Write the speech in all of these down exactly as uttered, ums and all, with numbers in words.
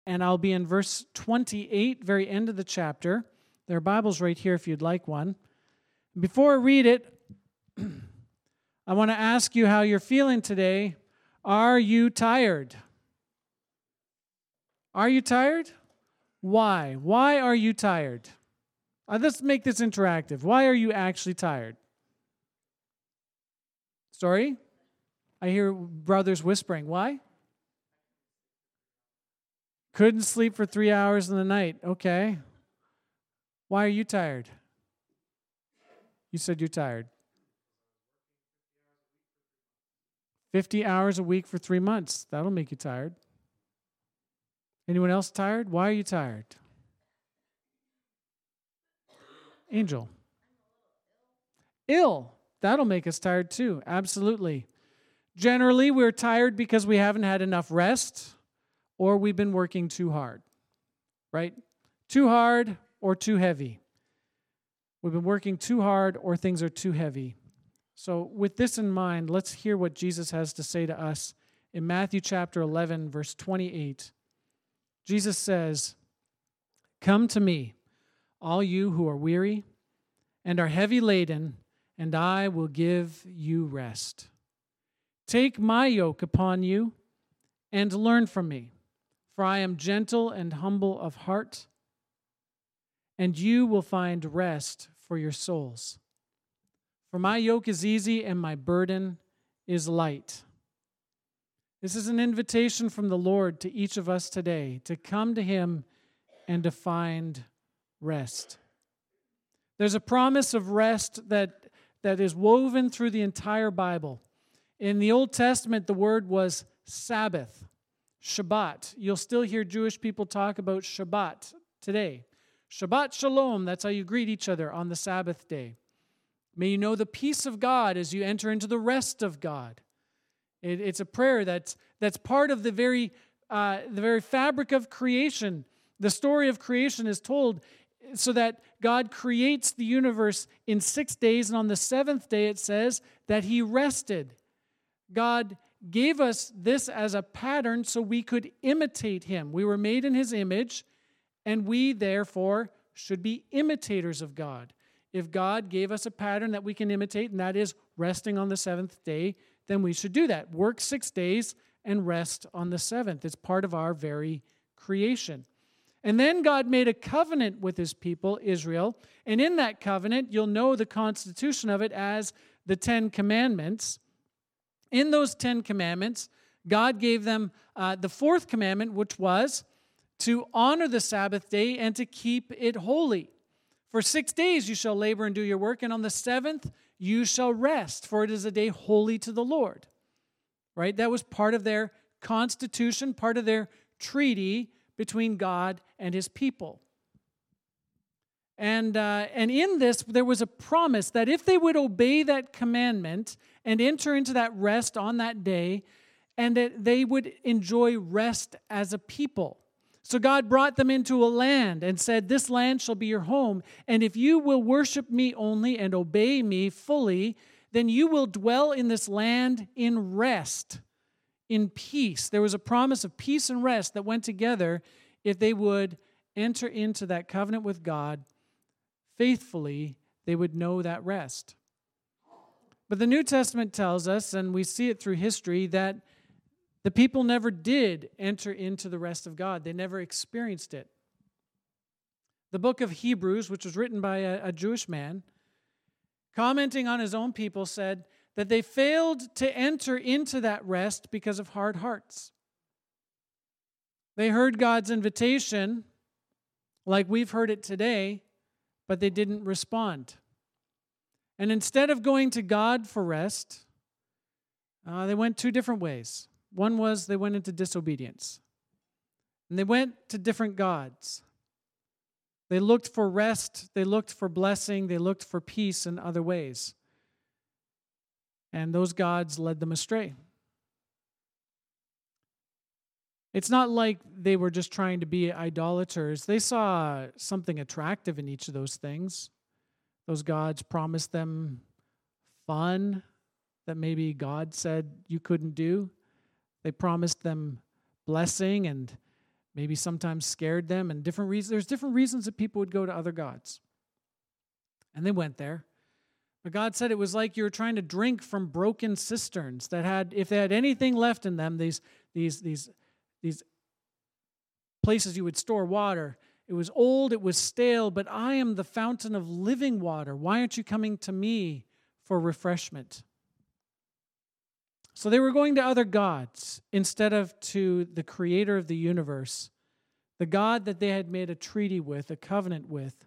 and I'll be in verse twenty-eight, very end of the chapter. There are Bibles right here if you'd like one. Before I read it, I want to ask you how you're feeling today. Are you tired? Are you tired? Why? Why are you tired? Uh, let's make this interactive. Why are you actually tired? Sorry? I hear brothers whispering. Why? Couldn't sleep for three hours in the night. Okay. Why are you tired? You said you're tired. fifty hours a week for three months. That'll make you tired. Anyone else tired? Why are you tired? Angel. Ill. That'll make us tired too. Absolutely. Generally, we're tired because we haven't had enough rest or we've been working too hard. Right? Too hard or too heavy. We've been working too hard or things are too heavy. So with this in mind, let's hear what Jesus has to say to us in Matthew chapter eleven, verse twenty-eight. Jesus says, "Come to me, all you who are weary and are heavy laden, and I will give you rest. Take my yoke upon you and learn from me, for I am gentle and humble of heart, and you will find rest for your souls. For my yoke is easy and my burden is light." This is an invitation from the Lord to each of us today to come to Him and to find rest. There's a promise of rest that, that is woven through the entire Bible. In the Old Testament, the word was Sabbath, Shabbat. You'll still hear Jewish people talk about Shabbat today. Shabbat Shalom, that's how you greet each other on the Sabbath day. May you know the peace of God as you enter into the rest of God. It, it's a prayer that's, that's part of the very, uh, the very fabric of creation. The story of creation is told so that God creates the universe in six days, and on the seventh day it says that He rested. God gave us this as a pattern so we could imitate Him. We were made in His image, and we therefore should be imitators of God. If God gave us a pattern that we can imitate, and that is resting on the seventh day, then we should do that. Work six days and rest on the seventh. It's part of our very creation. And then God made a covenant with His people, Israel, and in that covenant, you'll know the constitution of it as the Ten Commandments. In those Ten Commandments, God gave them uh, the fourth commandment, which was to honor the Sabbath day and to keep it holy. For six days you shall labor and do your work, and on the seventh you shall rest, for it is a day holy to the Lord. Right? That was part of their constitution, part of their treaty between God and His people. And, uh, and in this, there was a promise that if they would obey that commandment and enter into that rest on that day, and that they would enjoy rest as a people. So God brought them into a land and said, "This land shall be your home, and if you will worship me only and obey me fully, then you will dwell in this land in rest, in peace." There was a promise of peace and rest that went together if they would enter into that covenant with God faithfully. They would know that rest. But the New Testament tells us, and we see it through history, that the people never did enter into the rest of God. They never experienced it. The book of Hebrews, which was written by a, a Jewish man, commenting on his own people, said that they failed to enter into that rest because of hard hearts. They heard God's invitation, like we've heard it today, but they didn't respond. And instead of going to God for rest, uh, they went two different ways. One was they went into disobedience. And they went to different gods. They looked for rest, they looked for blessing, they looked for peace in other ways. And those gods led them astray. It's not like they were just trying to be idolaters. They saw something attractive in each of those things. Those gods promised them fun that maybe God said you couldn't do. They promised them blessing and maybe sometimes scared them, and different reasons. There's different reasons that people would go to other gods. And they went there. But God said it was like you were trying to drink from broken cisterns that had, if they had anything left in them, these, these, these, these places you would store water, it was old, it was stale, but I am the fountain of living water. Why aren't you coming to me for refreshment? So they were going to other gods instead of to the creator of the universe, the God that they had made a treaty with, a covenant with,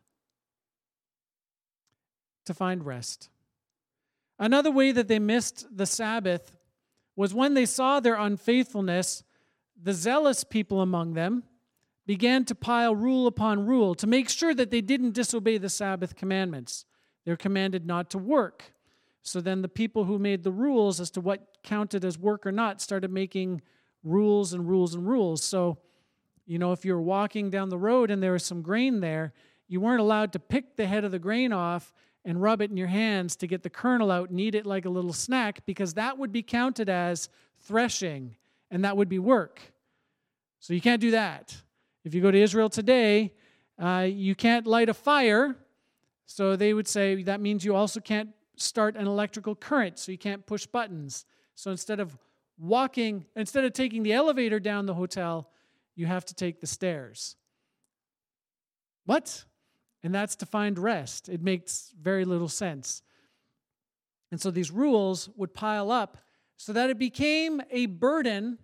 to find rest. Another way that they missed the Sabbath was when they saw their unfaithfulness, the zealous people among them began to pile rule upon rule to make sure that they didn't disobey the Sabbath commandments. They're commanded not to work. So then the people who made the rules as to what counted as work or not started making rules and rules and rules. So, you know, if you were walking down the road and there was some grain there, you weren't allowed to pick the head of the grain off and rub it in your hands to get the kernel out and eat it like a little snack, because that would be counted as threshing, and that would be work. So you can't do that. If you go to Israel today, uh, you can't light a fire, so they would say that means you also can't start an electrical current, so you can't push buttons. So instead of walking, instead of taking the elevator down the hotel, you have to take the stairs. What? And that's to find rest. It makes very little sense. And so these rules would pile up so that it became a burden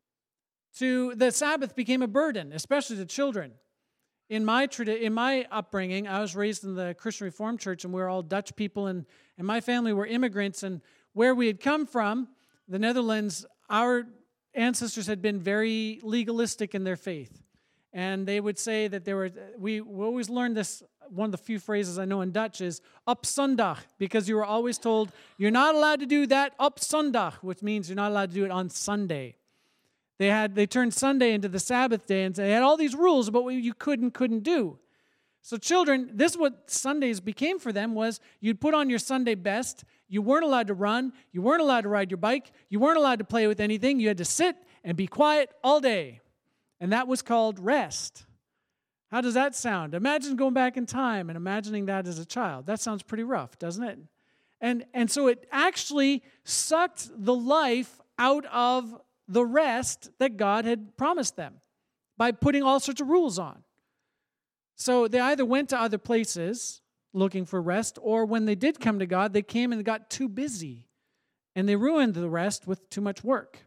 to, the Sabbath became a burden, especially to children. In my tradi- in my upbringing, I was raised in the Christian Reformed Church, and we were all Dutch people, and, and my family were immigrants. And where we had come from, the Netherlands, our ancestors had been very legalistic in their faith. And they would say that there were, we, we always learned this, one of the few phrases I know in Dutch is op zondag, because you were always told, you're not allowed to do that op zondag, which means you're not allowed to do it on Sunday. They had they turned Sunday into the Sabbath day, and they had all these rules about what you could and couldn't do. So children, this is what Sundays became for them, was you'd put on your Sunday best, you weren't allowed to run, you weren't allowed to ride your bike, you weren't allowed to play with anything, you had to sit and be quiet all day. And that was called rest. How does that sound? Imagine going back in time and imagining that as a child. That sounds pretty rough, doesn't it? And, and so it actually sucked the life out of the rest that God had promised them by putting all sorts of rules on. So they either went to other places looking for rest, or when they did come to God, they came and got too busy, and they ruined the rest with too much work.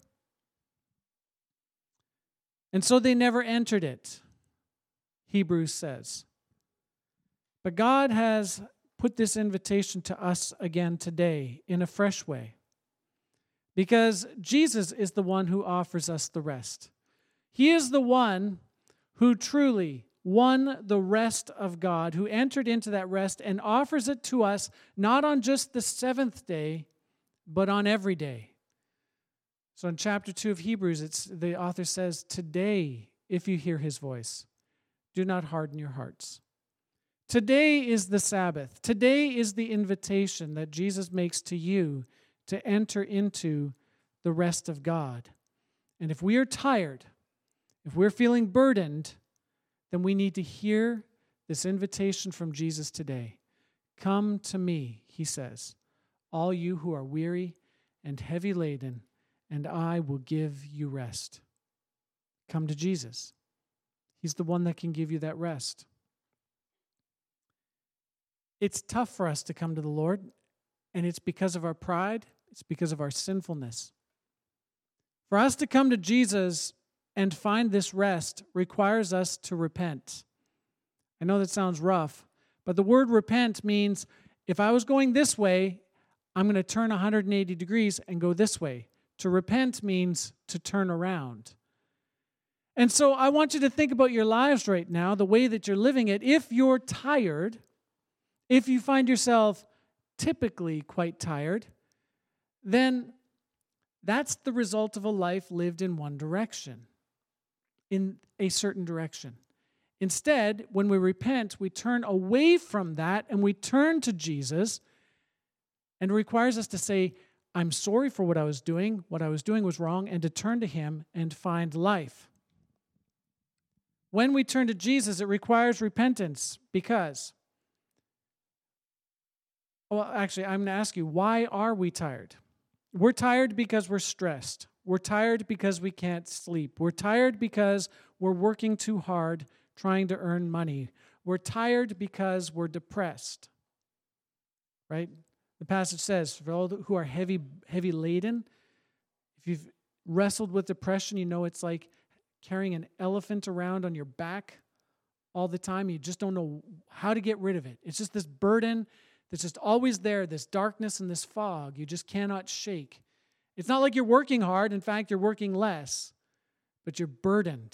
And so they never entered it, Hebrews says. But God has put this invitation to us again today in a fresh way, because Jesus is the one who offers us the rest. He is the one who truly won the rest of God, who entered into that rest and offers it to us not on just the seventh day, but on every day. So in chapter two of Hebrews, it's, the author says, today, if you hear his voice, do not harden your hearts. Today is the Sabbath. Today is the invitation that Jesus makes to you to enter into the rest of God. And if we are tired, if we're feeling burdened, then we need to hear this invitation from Jesus today. Come to me, he says, all you who are weary and heavy laden, and I will give you rest. Come to Jesus. He's the one that can give you that rest. It's tough for us to come to the Lord, and it's because of our pride. It's because of our sinfulness. For us to come to Jesus and find this rest requires us to repent. I know that sounds rough, but the word repent means if I was going this way, I'm going to turn one hundred eighty degrees and go this way. To repent means to turn around. And so I want you to think about your lives right now, the way that you're living it. If you're tired, if you find yourself typically quite tired, then that's the result of a life lived in one direction, in a certain direction. Instead, when we repent, we turn away from that and we turn to Jesus, and it requires us to say, I'm sorry for what I was doing. What I was doing was wrong, and to turn to him and find life. When we turn to Jesus, it requires repentance because, well, actually, I'm going to ask you, why are we tired? We're tired because we're stressed. We're tired because we can't sleep. We're tired because we're working too hard trying to earn money. We're tired because we're depressed, right? The passage says, for all who are heavy, heavy laden, if you've wrestled with depression, you know it's like carrying an elephant around on your back all the time. You just don't know how to get rid of it. It's just this burden that's just always there, this darkness and this fog you just cannot shake. It's not like you're working hard. In fact, you're working less, but you're burdened.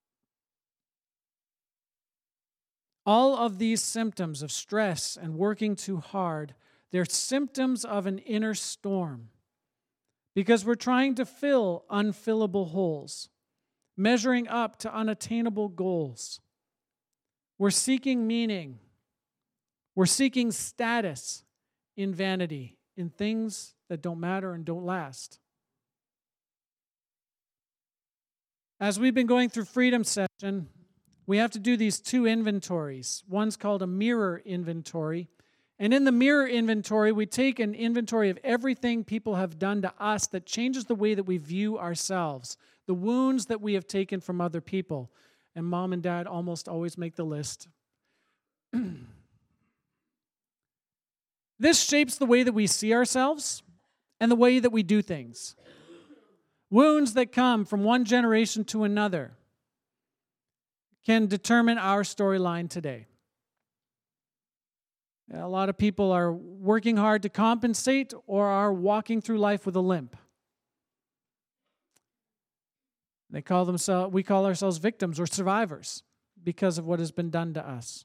All of these symptoms of stress and working too hard, they're symptoms of an inner storm because we're trying to fill unfillable holes, measuring up to unattainable goals. We're seeking meaning. We're seeking status in vanity, in things that don't matter and don't last. As we've been going through Freedom Session, we have to do these two inventories. One's called a mirror inventory. And in the mirror inventory, we take an inventory of everything people have done to us that changes the way that we view ourselves, the wounds that we have taken from other people. And mom and dad almost always make the list. This shapes the way that we see ourselves and the way that we do things. Wounds that come from one generation to another can determine our storyline today. A lot of people are working hard to compensate or are walking through life with a limp. They call themselves, we call ourselves victims or survivors because of what has been done to us.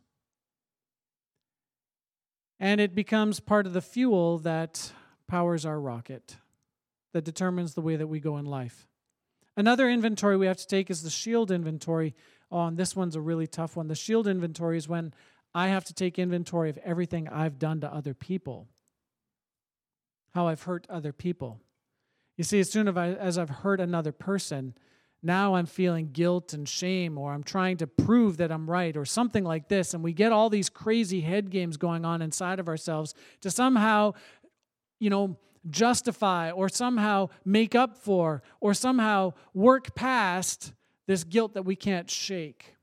And it becomes part of the fuel that powers our rocket, that determines the way that we go in life. Another inventory we have to take is the shield inventory. Oh, and this one's a really tough one. The shield inventory is when I have to take inventory of everything I've done to other people, how I've hurt other people. You see, as soon as I've hurt another person, now I'm feeling guilt and shame, or I'm trying to prove that I'm right, or something like this. And we get all these crazy head games going on inside of ourselves to somehow, you know, justify or somehow make up for or somehow work past this guilt that we can't shake.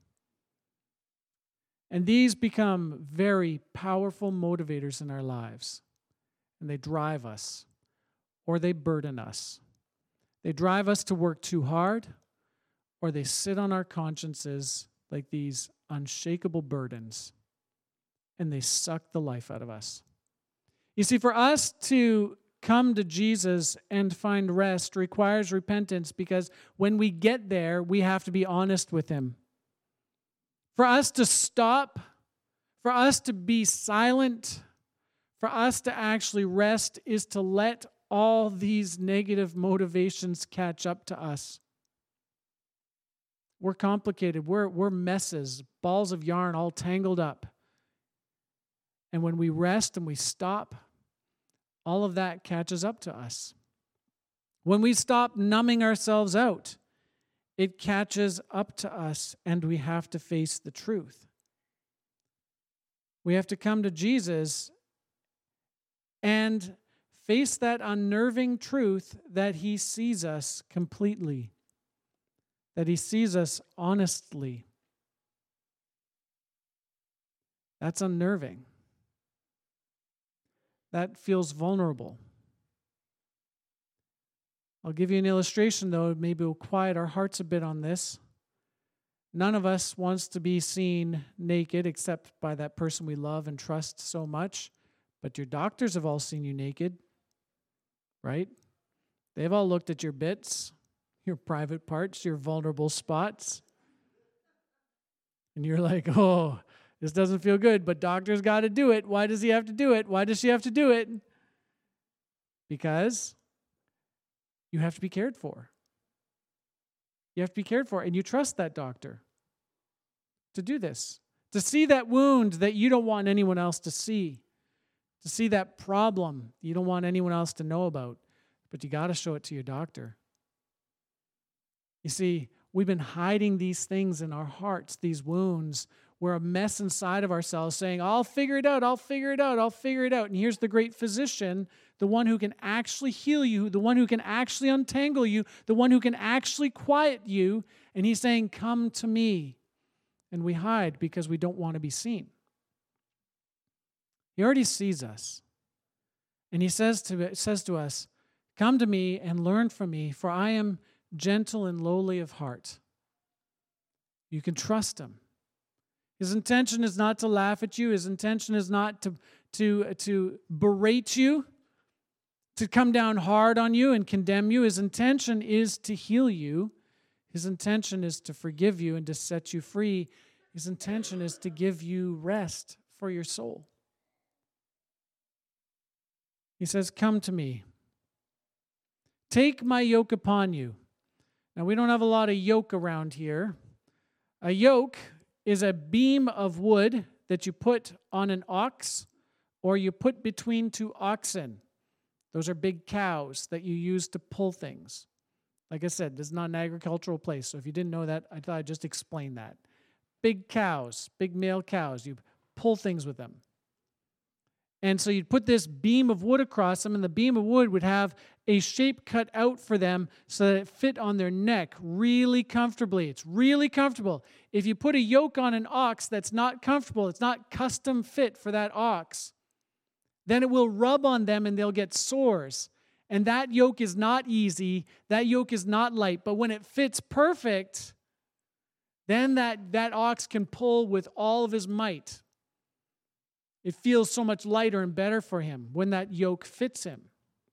And these become very powerful motivators in our lives. And they drive us or they burden us. They drive us to work too hard, or they sit on our consciences like these unshakable burdens, and they suck the life out of us. You see, for us to come to Jesus and find rest requires repentance, because when we get there, we have to be honest with Him. For us to stop, for us to be silent, for us to actually rest is to let all these negative motivations catch up to us. We're complicated. We're, we're messes, balls of yarn all tangled up. And when we rest and we stop, all of that catches up to us. When we stop numbing ourselves out, it catches up to us, and we have to face the truth. We have to come to Jesus and face that unnerving truth that He sees us completely, that He sees us honestly. That's unnerving. That feels vulnerable. I'll give you an illustration, though. Maybe we'll quiet our hearts a bit on this. None of us wants to be seen naked except by that person we love and trust so much. But your doctors have all seen you naked, right? They've all looked at your bits, your private parts, your vulnerable spots. And you're like, oh, this doesn't feel good, but doctor's got to do it. Why does he have to do it? Why does she have to do it? Because you have to be cared for. You have to be cared for, and you trust that doctor to do this, to see that wound that you don't want anyone else to see, to see that problem you don't want anyone else to know about, but you got to show it to your doctor. You see, we've been hiding these things in our hearts, these wounds. We're a mess inside of ourselves saying, I'll figure it out, I'll figure it out, I'll figure it out. And here's the great physician, the one who can actually heal you, the one who can actually untangle you, the one who can actually quiet you. And he's saying, come to me. And we hide because we don't want to be seen. He already sees us. And he says to, says to us, come to me and learn from me, for I am gentle and lowly of heart. You can trust him. His intention is not to laugh at you. His intention is not to, to, to berate you, to come down hard on you and condemn you. His intention is to heal you. His intention is to forgive you and to set you free. His intention is to give you rest for your soul. He says, come to me. Take my yoke upon you. Now, we don't have a lot of yoke around here. A yoke is a beam of wood that you put on an ox or you put between two oxen. Those are big cows that you use to pull things. Like I said, this is not an agricultural place, so if you didn't know that, I thought I'd just explain that. Big cows, big male cows, you pull things with them. And so you'd put this beam of wood across them, and the beam of wood would have a shape cut out for them so that it fit on their neck really comfortably. It's really comfortable. If you put a yoke on an ox that's not comfortable, it's not custom fit for that ox, then it will rub on them and they'll get sores. And that yoke is not easy. That yoke is not light. But when it fits perfect, then that, that ox can pull with all of his might. It feels so much lighter and better for him when that yoke fits him.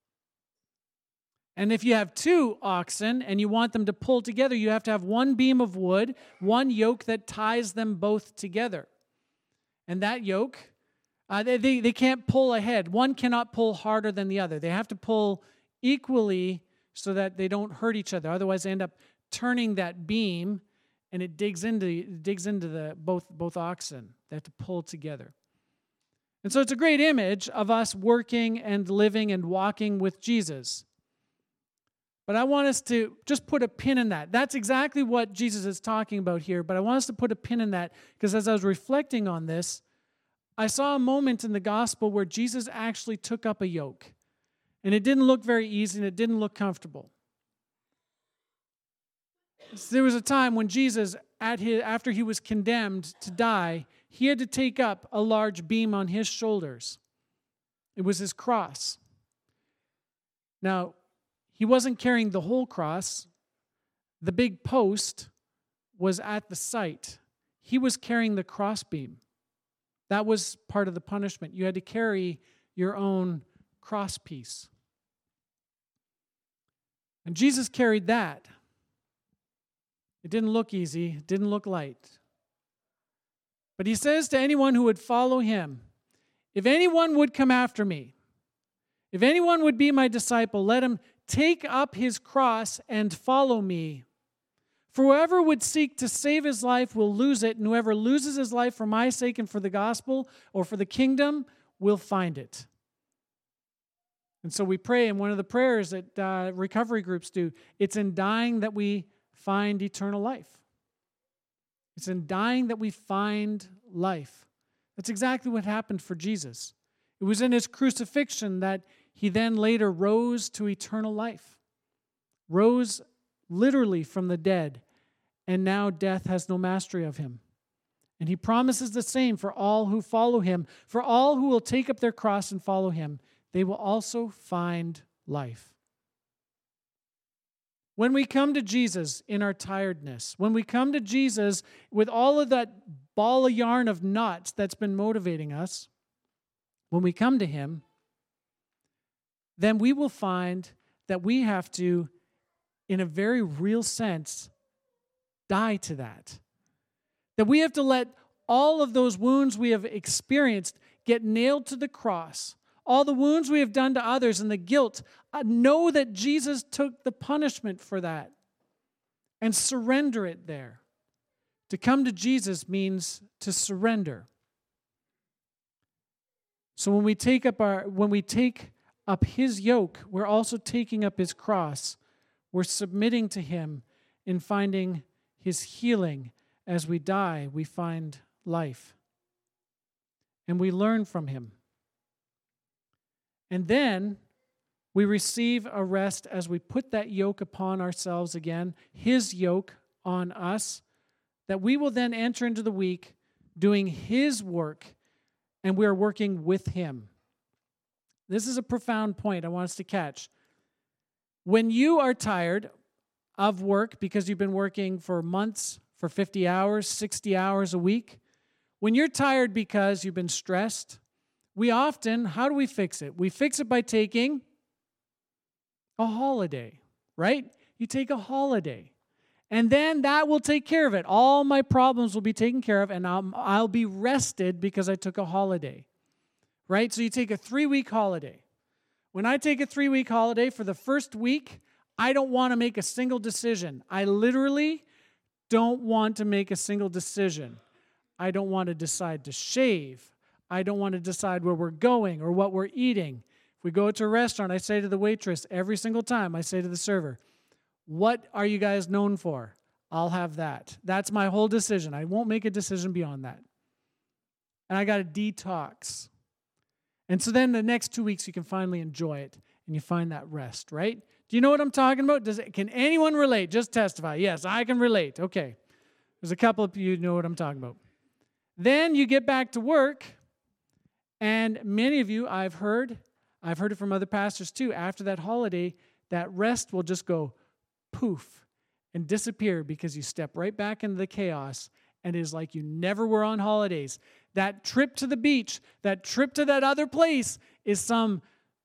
And if you have two oxen and you want them to pull together, you have to have one beam of wood, one yoke that ties them both together. And that yoke, uh, they, they, they can't pull ahead. One cannot pull harder than the other. They have to pull equally so that they don't hurt each other. Otherwise, they end up turning that beam and it digs into, it digs into the both, both oxen. They have to pull together. And so it's a great image of us working and living and walking with Jesus. But I want us to just put a pin in that. That's exactly what Jesus is talking about here, but I want us to put a pin in that because as I was reflecting on this, I saw a moment in the gospel where Jesus actually took up a yoke. And it didn't look very easy and it didn't look comfortable. So there was a time when Jesus, at his, after he was condemned to die, he had to take up a large beam on his shoulders. It was his cross. Now, he wasn't carrying the whole cross. The big post was at the site. He was carrying the crossbeam. That was part of the punishment. You had to carry your own cross piece. And Jesus carried that. It didn't look easy. It didn't look light. But he says to anyone who would follow him, if anyone would come after me, if anyone would be my disciple, let him take up his cross and follow me. For whoever would seek to save his life will lose it, and whoever loses his life for my sake and for the gospel or for the kingdom will find it. And so we pray in one of the prayers that uh, recovery groups do, it's in dying that we find eternal life. It's in dying that we find life. That's exactly what happened for Jesus. It was in his crucifixion that he then later rose to eternal life. Rose literally from the dead, and now death has no mastery of him. And he promises the same for all who follow him. For all who will take up their cross and follow him, they will also find life. When we come to Jesus in our tiredness, when we come to Jesus with all of that ball of yarn of knots that's been motivating us, when we come to him, then we will find that we have to, in a very real sense, die to that. That we have to let all of those wounds we have experienced get nailed to the cross. All the wounds we have done to others and the guilt, uh, know that Jesus took the punishment for that and surrender it there. To come to Jesus means to surrender. So when we take up our, when we take up his yoke, we're also taking up his cross. We're submitting to him in finding his healing. As we die, we find life. And we learn from him. And then we receive a rest as we put that yoke upon ourselves again, his yoke on us, that we will then enter into the week doing his work, and we are working with him. This is a profound point I want us to catch. When you are tired of work because you've been working for months, for fifty hours, sixty hours a week, when you're tired because you've been stressed, we often, how do we fix it? We fix it by taking a holiday, right? You take a holiday. And then that will take care of it. All my problems will be taken care of, and I'll, I'll be rested because I took a holiday, right? So you take a three-week holiday. When I take a three-week holiday, for the first week, I don't want to make a single decision. I literally don't want to make a single decision. I don't want to decide to shave. I don't want to decide where we're going or what we're eating. If we go to a restaurant, I say to the waitress every single time, I say to the server, what are you guys known for? I'll have that. That's my whole decision. I won't make a decision beyond that. And I got to detox. And so then the next two weeks you can finally enjoy it and you find that rest, right? Do you know what I'm talking about? Does it, can anyone relate? Just testify. Yes, I can relate. Okay. There's a couple of you who know what I'm talking about. Then you get back to work, and many of you, I've heard, I've heard it from other pastors too, after that holiday, that rest will just go poof and disappear because you step right back into the chaos, and it is like you never were on holidays. That trip to the beach, that trip to that other place is some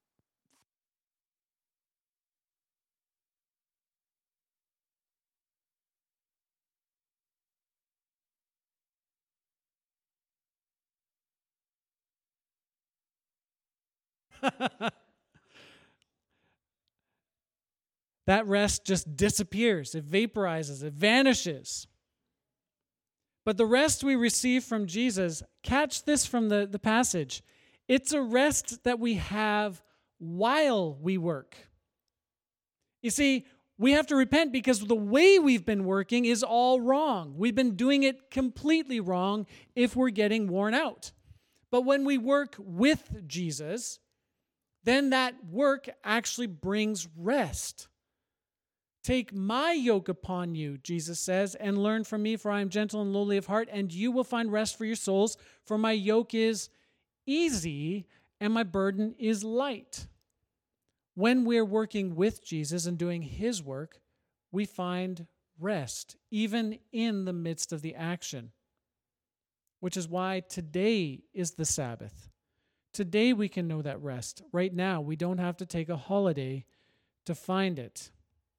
that rest just disappears. It vaporizes. It vanishes. But the rest we receive from Jesus, catch this from the, the passage. It's a rest that we have while we work. You see, we have to repent because the way we've been working is all wrong. We've been doing it completely wrong if we're getting worn out. But when we work with Jesus, then that work actually brings rest. Take my yoke upon you, Jesus says, and learn from me, for I am gentle and lowly of heart, and you will find rest for your souls, for my yoke is easy and my burden is light. When we're working with Jesus and doing his work, we find rest, even in the midst of the action, which is why today is the Sabbath. Today we can know that rest. Right now, we don't have to take a holiday to find it.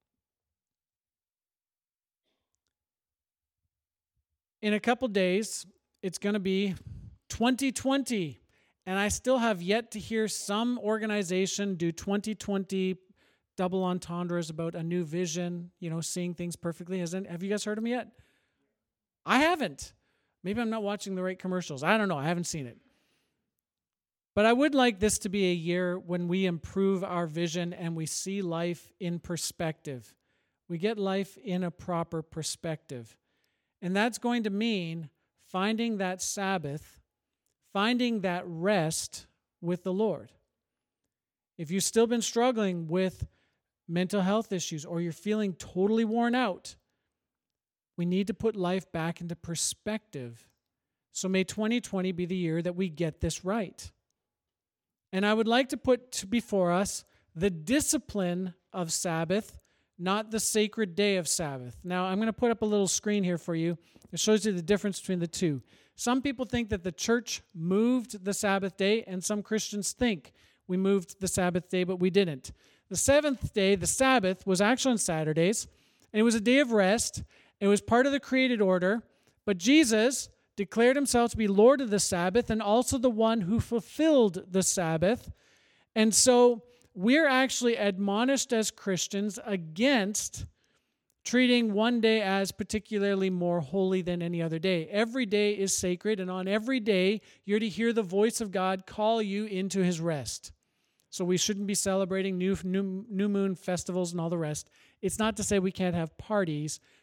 In a couple days, it's going to be twenty twenty, and I still have yet to hear some organization do twenty twenty double entendres about a new vision, you know, seeing things perfectly. Hasn't, have you guys heard of them yet? I haven't. Maybe I'm not watching the right commercials. I don't know. I haven't seen it. But I would like this to be a year when we improve our vision and we see life in perspective. We get life in a proper perspective. And that's going to mean finding that Sabbath, finding that rest with the Lord. If you've still been struggling with mental health issues or you're feeling totally worn out, we need to put life back into perspective. So may twenty twenty be the year that we get this right. And I would like to put before us the discipline of Sabbath, not the sacred day of Sabbath. Now, I'm going to put up a little screen here for you. It shows you the difference between the two. Some people think that the church moved the Sabbath day, and some Christians think we moved the Sabbath day, but we didn't. The seventh day, the Sabbath, was actually on Saturdays, and it was a day of rest. It was part of the created order, but Jesus declared himself to be Lord of the Sabbath and also the one who fulfilled the Sabbath. And so we're actually admonished as Christians against treating one day as particularly more holy than any other day. Every day is sacred, and on every day, you're to hear the voice of God call you into his rest. So we shouldn't be celebrating new, new, new moon festivals and all the rest. It's not to say we can't have parties,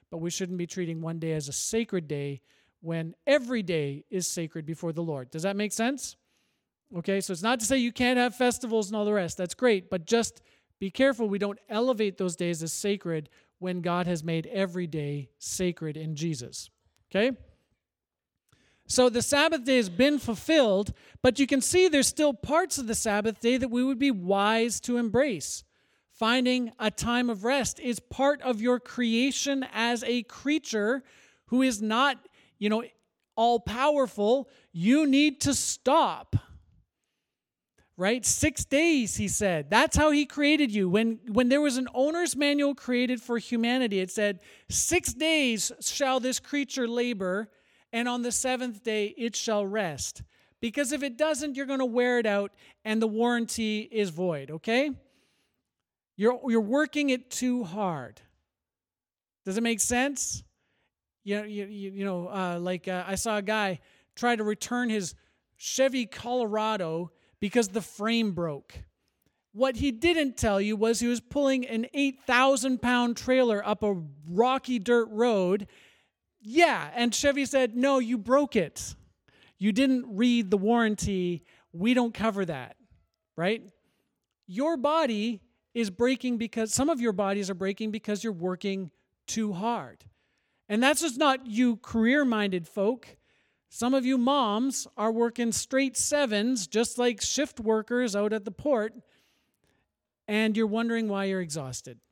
but we shouldn't be treating one day as a sacred day when every day is sacred before the Lord. Does that make sense? Okay, so it's not to say you can't have festivals and all the rest. That's great, but just be careful we don't elevate those days as sacred when God has made every day sacred in Jesus. Okay? So the Sabbath day has been fulfilled, but you can see there's still parts of the Sabbath day that we would be wise to embrace. Finding a time of rest is part of your creation as a creature who is not, you know, all-powerful. You need to stop. Right? Six days, he said. That's how he created you. When, when there was an owner's manual created for humanity, it said, six days shall this creature labor, and on the seventh day it shall rest. Because if it doesn't, you're going to wear it out, and the warranty is void, okay? You're, you're working it too hard. Does it make sense? You know, you, you, you know uh, like uh, I saw a guy try to return his Chevy Colorado because the frame broke. What he didn't tell you was he was pulling an eight thousand pound trailer up a rocky dirt road. Yeah, and Chevy said, no, you broke it. You didn't read the warranty. We don't cover that, right? Your body is breaking because, some of your bodies are breaking because you're working too hard. And that's just not you career-minded folk. Some of you moms are working straight sevens, just like shift workers out at the port, and you're wondering why you're exhausted.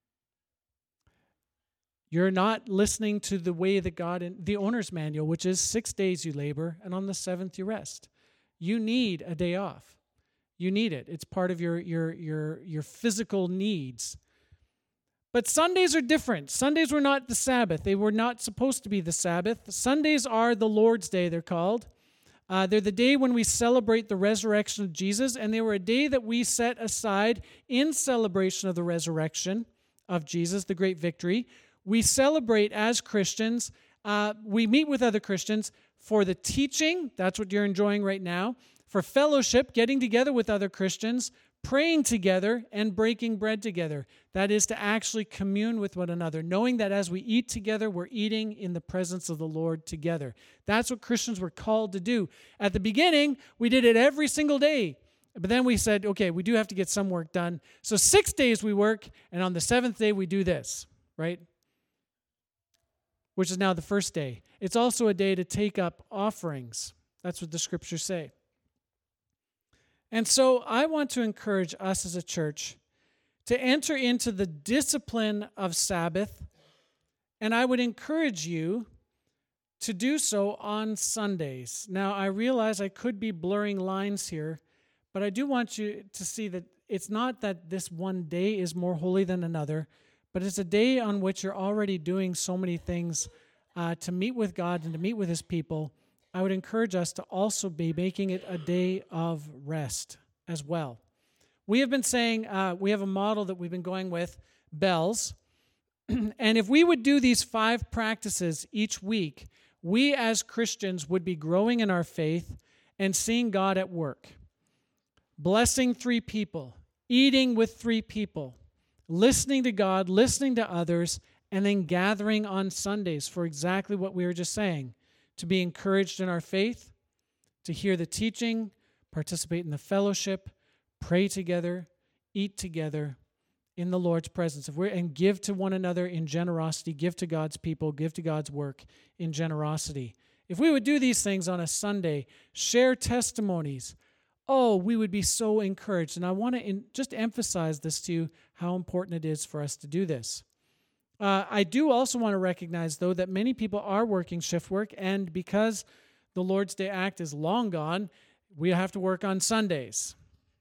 You're not listening to the way that God, in the owner's manual, which is six days you labor, and on the seventh you rest. You need a day off. You need it. It's part of your, your, your, your physical needs. But Sundays are different. Sundays were not the Sabbath. They were not supposed to be the Sabbath. Sundays are the Lord's Day, they're called. Uh, they're the day when we celebrate the resurrection of Jesus, and they were a day that we set aside in celebration of the resurrection of Jesus, the great victory. We celebrate as Christians. Uh, we meet with other Christians for the teaching. That's what you're enjoying right now. For fellowship, getting together with other Christians, praying together, and breaking bread together. That is to actually commune with one another, knowing that as we eat together, we're eating in the presence of the Lord together. That's what Christians were called to do. At the beginning, we did it every single day. But then we said, okay, we do have to get some work done. So six days we work, and on the seventh day we do this, right? Which is now the first day. It's also a day to take up offerings. That's what the scriptures say. And so I want to encourage us as a church to enter into the discipline of Sabbath, and I would encourage you to do so on Sundays. Now, I realize I could be blurring lines here, but I do want you to see that it's not that this one day is more holy than another, but it's a day on which you're already doing so many things uh, to meet with God and to meet with His people. I would encourage us to also be making it a day of rest as well. We have been saying, uh, we have a model that we've been going with, bells. And if we would do these five practices each week, we as Christians would be growing in our faith and seeing God at work. Blessing three people, eating with three people, listening to God, listening to others, and then gathering on Sundays for exactly what we were just saying. To be encouraged in our faith, to hear the teaching, participate in the fellowship, pray together, eat together in the Lord's presence. If we're, and give to one another in generosity, give to God's people, give to God's work in generosity. If we would do these things on a Sunday, share testimonies, oh, we would be so encouraged. And I want to in, just emphasize this to you, how important it is for us to do this. Uh, I do also want to recognize, though, that many people are working shift work, and because the Lord's Day Act is long gone, we have to work on Sundays.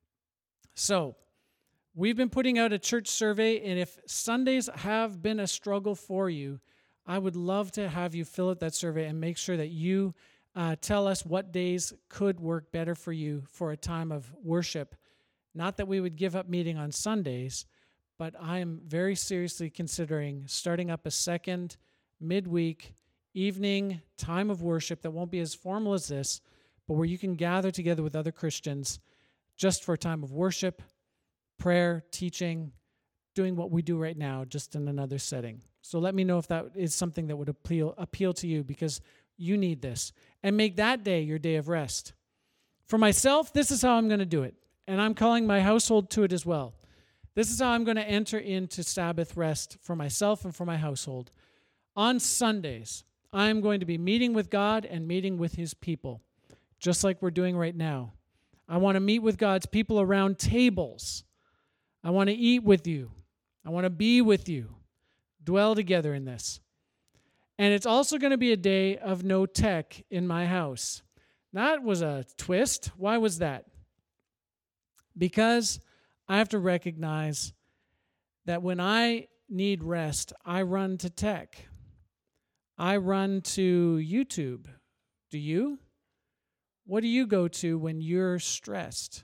So, we've been putting out a church survey, and if Sundays have been a struggle for you, I would love to have you fill out that survey and make sure that you uh, tell us what days could work better for you for a time of worship. Not that we would give up meeting on Sundays, but I am very seriously considering starting up a second midweek evening time of worship that won't be as formal as this, but where you can gather together with other Christians just for a time of worship, prayer, teaching, doing what we do right now, just in another setting. So let me know if that is something that would appeal appeal to you, because you need this. And make that day your day of rest. For myself, this is how I'm going to do it. And I'm calling my household to it as well. This is how I'm going to enter into Sabbath rest for myself and for my household. On Sundays, I'm going to be meeting with God and meeting with his people, just like we're doing right now. I want to meet with God's people around tables. I want to eat with you. I want to be with you. Dwell together in this. And it's also going to be a day of no tech in my house. That was a twist. Why was that? Because I have to recognize that when I need rest, I run to tech. I run to YouTube. Do you? What do you go to when you're stressed?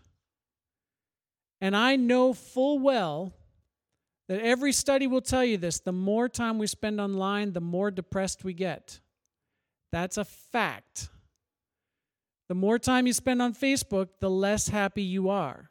And I know full well that every study will tell you this: the more time we spend online, the more depressed we get. That's a fact. The more time you spend on Facebook, the less happy you are.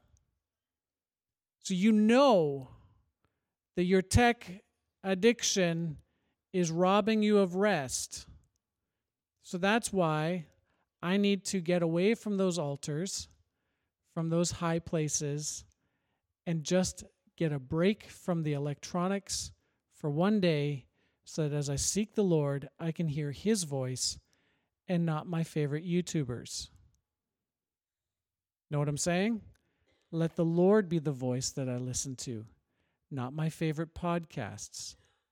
So you know that your tech addiction is robbing you of rest. So that's why I need to get away from those altars, from those high places, and just get a break from the electronics for one day, so that as I seek the Lord, I can hear his voice and not my favorite YouTubers. Know what I'm saying? Let the Lord be the voice that I listen to, not my favorite podcasts,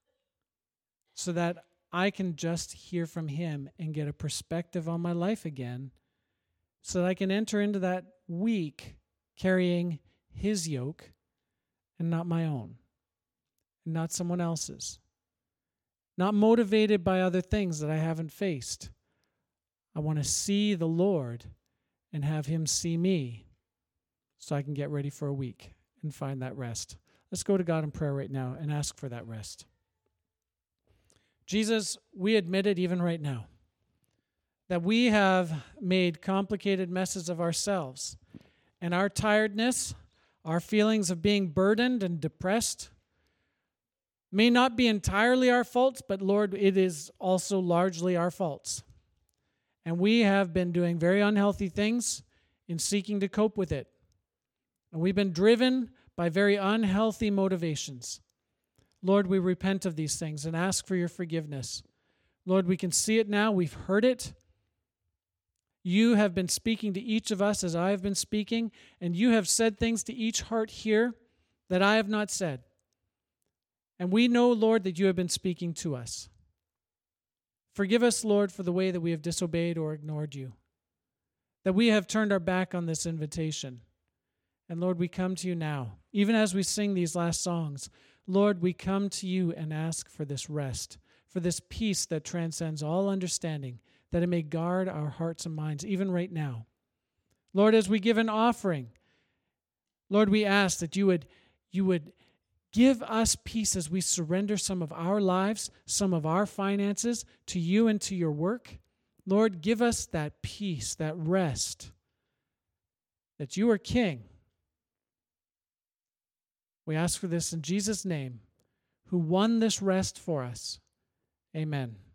so that I can just hear from him and get a perspective on my life again, so that I can enter into that week carrying his yoke and not my own, and not someone else's, not motivated by other things that I haven't faced. I want to see the Lord and have him see me, so I can get ready for a week and find that rest. Let's go to God in prayer right now and ask for that rest. Jesus, we admit it even right now, that we have made complicated messes of ourselves, and our tiredness, our feelings of being burdened and depressed may not be entirely our faults, but Lord, it is also largely our faults. And we have been doing very unhealthy things in seeking to cope with it. And we've been driven by very unhealthy motivations. Lord, we repent of these things and ask for your forgiveness. Lord, we can see it now. We've heard it. You have been speaking to each of us as I have been speaking, and you have said things to each heart here that I have not said. And we know, Lord, that you have been speaking to us. Forgive us, Lord, for the way that we have disobeyed or ignored you, that we have turned our back on this invitation. And Lord, we come to you now, even as we sing these last songs. Lord, we come to you and ask for this rest, for this peace that transcends all understanding, that it may guard our hearts and minds, even right now. Lord, as we give an offering, Lord, we ask that you would, you would give us peace as we surrender some of our lives, some of our finances to you and to your work. Lord, give us that peace, that rest, that you are King. We ask for this in Jesus' name, who won this rest for us. Amen.